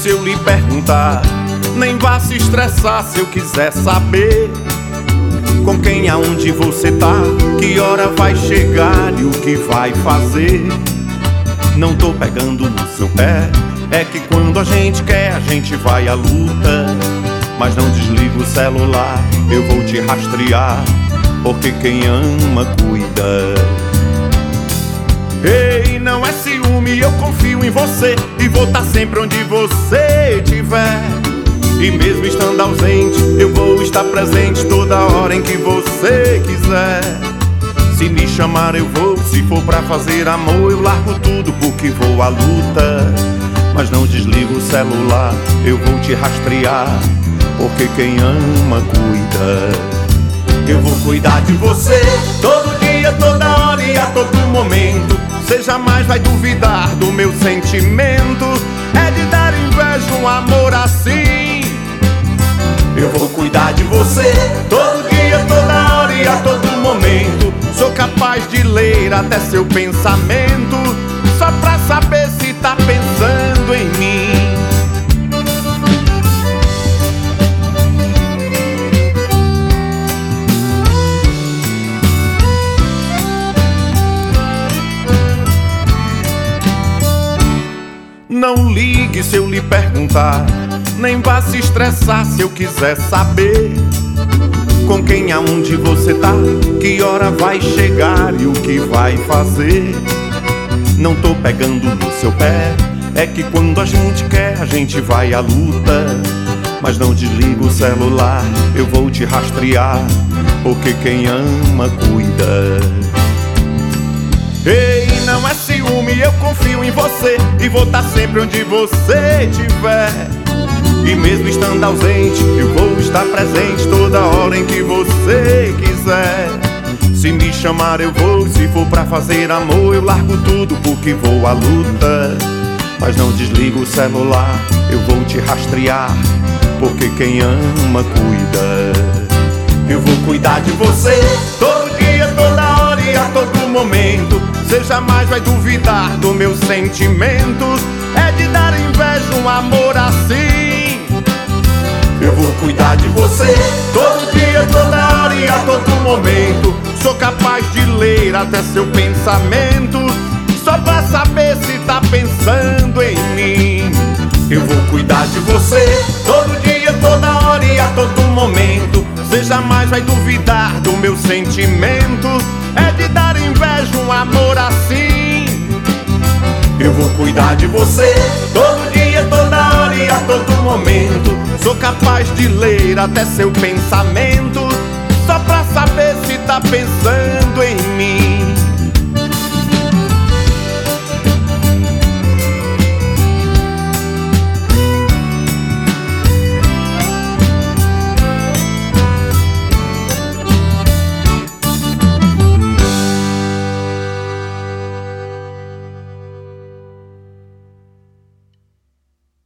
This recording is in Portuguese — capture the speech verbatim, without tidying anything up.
se eu lhe perguntar, nem vá se estressar se eu quiser saber com quem, aonde você tá, que hora vai chegar e o que vai fazer. Não tô pegando no seu pé, é que quando a gente quer a gente vai à luta. Mas não desliga o celular, eu vou te rastrear, porque quem ama cuida. Ei, não é ciúme, eu confio em você e vou estar sempre onde você estiver. E mesmo estando ausente, eu vou estar presente toda hora em que você quiser. Se me chamar eu vou, se for pra fazer amor eu largo tudo porque vou à luta. Mas não desligo o celular, eu vou te rastrear, porque quem ama cuida. Eu vou cuidar de você todo dia, toda hora e a todo momento. Você jamais vai duvidar do meu sentimento, é de dar inveja um amor assim. Eu vou cuidar de você todo dia, toda hora e a todo momento. Sou capaz de ler até seu pensamento, só pra saber se tá pensando em mim. Não ligue se eu lhe perguntar, nem vá se estressar se eu quiser saber com quem, aonde você tá, que hora vai chegar e o que vai fazer. Não tô pegando no seu pé, é que quando a gente quer a gente vai à luta. Mas não desliga o celular, eu vou te rastrear, porque quem ama cuida. Ei, não é ciúme, eu confio em você e vou estar sempre onde você estiver. E mesmo estando ausente, eu vou estar presente toda hora em que você quiser. Se me chamar eu vou, se for pra fazer amor eu largo tudo porque vou à luta. Mas não desligo o celular, eu vou te rastrear, porque quem ama cuida. Eu vou cuidar de você todo dia, toda hora e a todo momento. Você jamais vai duvidar do meu sentimento, é de dar inveja um amor assim. Eu vou cuidar de você todo dia, toda hora e a todo momento. Sou capaz de ler até seu pensamento, só pra saber se tá pensando em mim. Eu vou cuidar de você todo dia, toda hora e a todo momento. Você jamais vai duvidar do meu sentimento, é de dar inveja um amor assim. Eu vou cuidar de você todo dia, toda hora e a todo momento. Sou capaz de ler até seu pensamento, só pra saber se tá pensando em mim.